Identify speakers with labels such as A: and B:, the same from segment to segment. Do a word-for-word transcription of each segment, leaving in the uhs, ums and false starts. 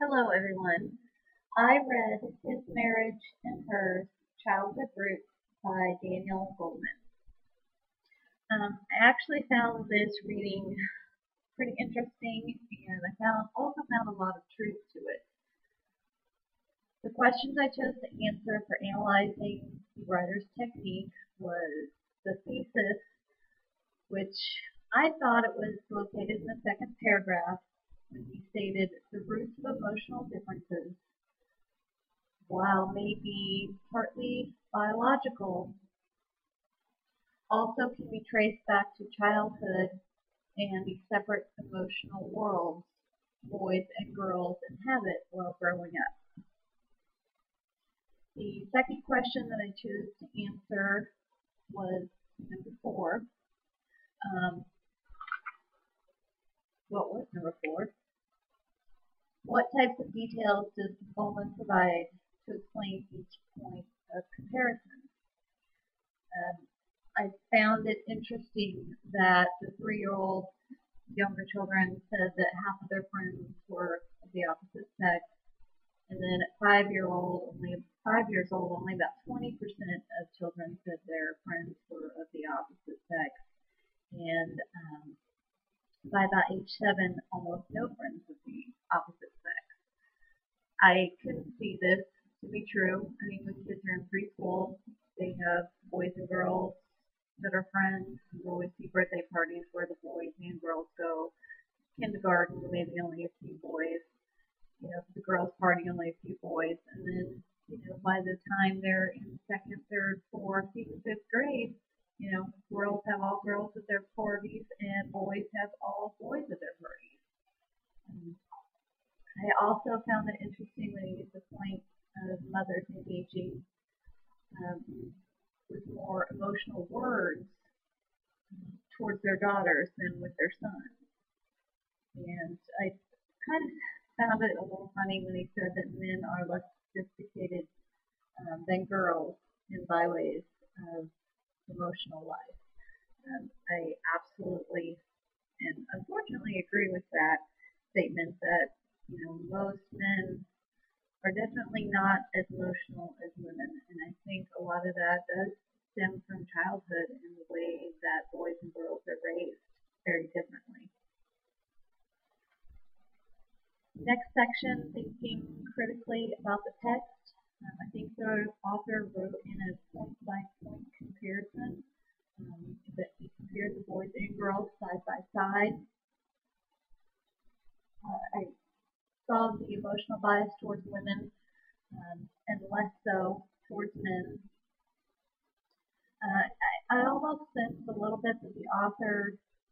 A: Hello, everyone. I read His Marriage and Hers Childhood Roots by Daniel Goleman. Um, I actually found this reading pretty interesting, and I found also found a lot of truth to it. The questions I chose to answer for analyzing the writer's technique was the thesis, which I thought it was located in the second paragraph when he stated the roots of emotional differences, while maybe partly biological, also can be traced back to childhood and the separate emotional worlds boys and girls inhabit while growing up. The second question that I chose to answer was number four. Um, what was number four? What types of details does Goleman provide to explain each point of comparison? Um, I found it interesting that the three-year-old younger children said that half of their friends were of the opposite sex, and then at five-year-old, only five years old, only about twenty percent of children said their friends were of the opposite sex, and um, by about age seven, almost no friends of the opposite sex. I couldn't see this to be true. I mean, when kids are in preschool, they have boys and girls that are friends. You always see birthday parties where the boys and girls go. Kindergarten, maybe only a few boys. You know, the girls' party, only a few boys. And then, you know, by the time they're in second, third, fourth, even fifth grade, you know, girls have all girls at their parties and boys have all boys at their parties. Um, I also found it interesting when he gets the point of mothers engaging um, with more emotional words towards their daughters than with their sons. And I kind of found it a little funny when he said that men are less sophisticated um, than girls in byways of emotional life. Um, I absolutely and unfortunately agree with that statement that, you know, most men are definitely not as emotional as women. And I think a lot of that does stem from childhood and the way that boys and girls are raised very differently. Next section, thinking critically about the text. Um, I think the author wrote in a point-by-point comparison um, that he compared the boys and girls side by side. Uh, I saw the emotional bias towards women um, and less so towards men. Uh, I, I almost sensed a little bit that the author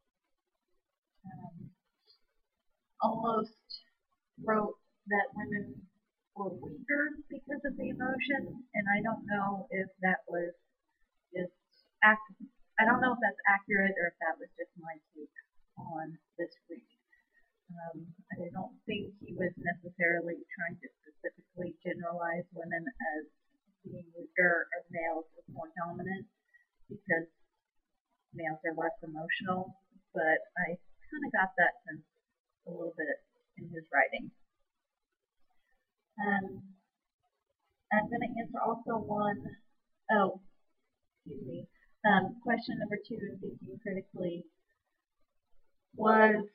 A: um, almost wrote that women were weaker because of the emotion, and I don't know if that was just ac- I don't know if that's accurate or if that was just my take on this reading. Um, I don't think he was necessarily trying to specifically generalize women as being weaker or males as more dominant because males are less emotional, but I kind of got that sense a little bit in his writing. Um, I'm going to answer also one, oh, excuse me, um, question number two in thinking critically was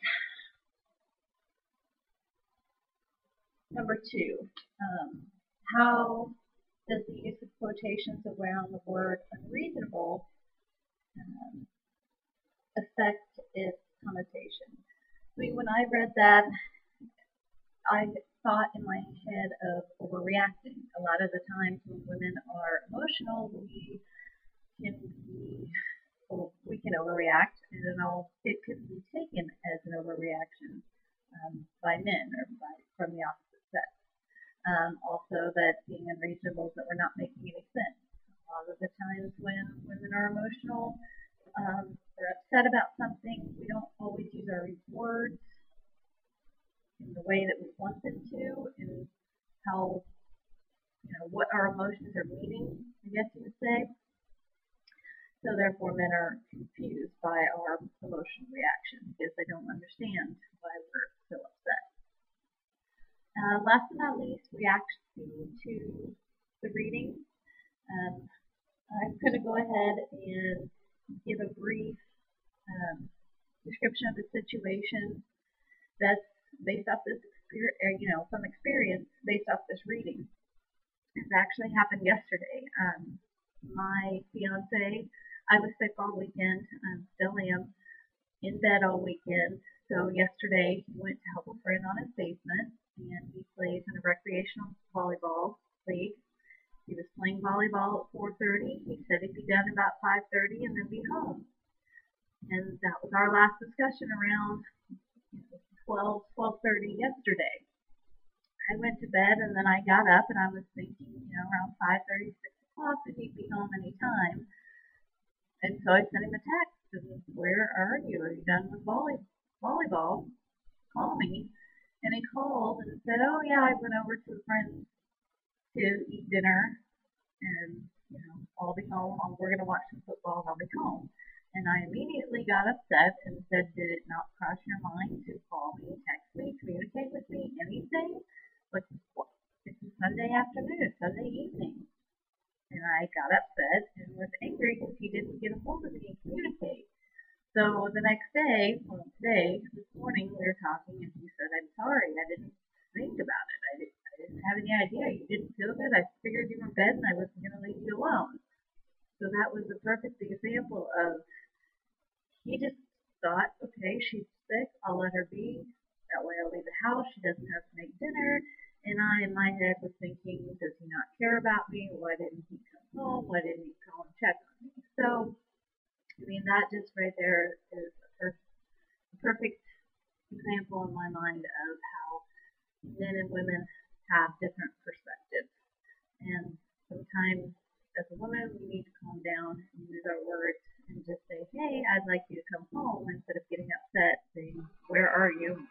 A: number two. Um, how does the use of quotations around the word unreasonable um, affect its connotation? I mean, when I read that, I thought in my head of overreacting. A lot of the times when women are emotional, we can be, well, we can overreact, and then all, it could be taken as an overreaction um, by men or by, from the opposite sex. Um, also, that being unreasonable is that we're not making any sense. A lot of the times when women are emotional, um, they're upset about something, we don't always use our words in the way that we want them to, and how, you know, what our emotions are meaning, I guess you would say. So therefore, men are confused by our emotional reaction because they don't understand why we're so upset. Uh, last but not least, reaction to the reading. Um, I'm going to go ahead and give a brief um, description of the situation that's based off this experience, you know, from experience based off this reading. It actually happened yesterday. Um, my fiance, I was sick all weekend. I still am in bed all weekend. So yesterday he went to help a friend on his basement, and he plays in a recreational volleyball league. He was playing volleyball at four thirty. He said he'd be done about five thirty and then be home. And that was our last discussion around twelve, twelve thirty yesterday. I went to bed and then I got up and I was thinking, you know, around five thirty, six o'clock that he'd be home anytime. And so I sent him a text and, where are you? Are you done with volley, volleyball? Call me. And he called and said, oh yeah, I went over to a friend's to eat dinner and, you know, I'll be home. We're going to watch some football and I'll be home. And I immediately got upset and said, did it not cross your mind to call me, text me, communicate with me, anything? Like, it's a Sunday afternoon, Sunday evening. And I got upset and was angry because he didn't get a hold of me and communicate. So the next day, well, today, this morning, we were talking and he said, I'm sorry, I didn't think about it. I didn't, I didn't have any idea. You didn't feel good. I figured you were in bed and I wasn't going to leave you alone. So that was a perfect example of, he just thought, okay, she's sick, I'll let her be. That way I'll leave the house. She doesn't have to make dinner. And I, in my head, was thinking, does he not care about me? Why didn't he come home? Why didn't he call and check on me? So, I mean, that just right there is a perfect, a perfect example in my mind of how men and women have different perspectives. And sometimes, as a woman, we need to calm down and use our words and just say, hey, I'd like you to come home, instead of getting upset, saying, where are you?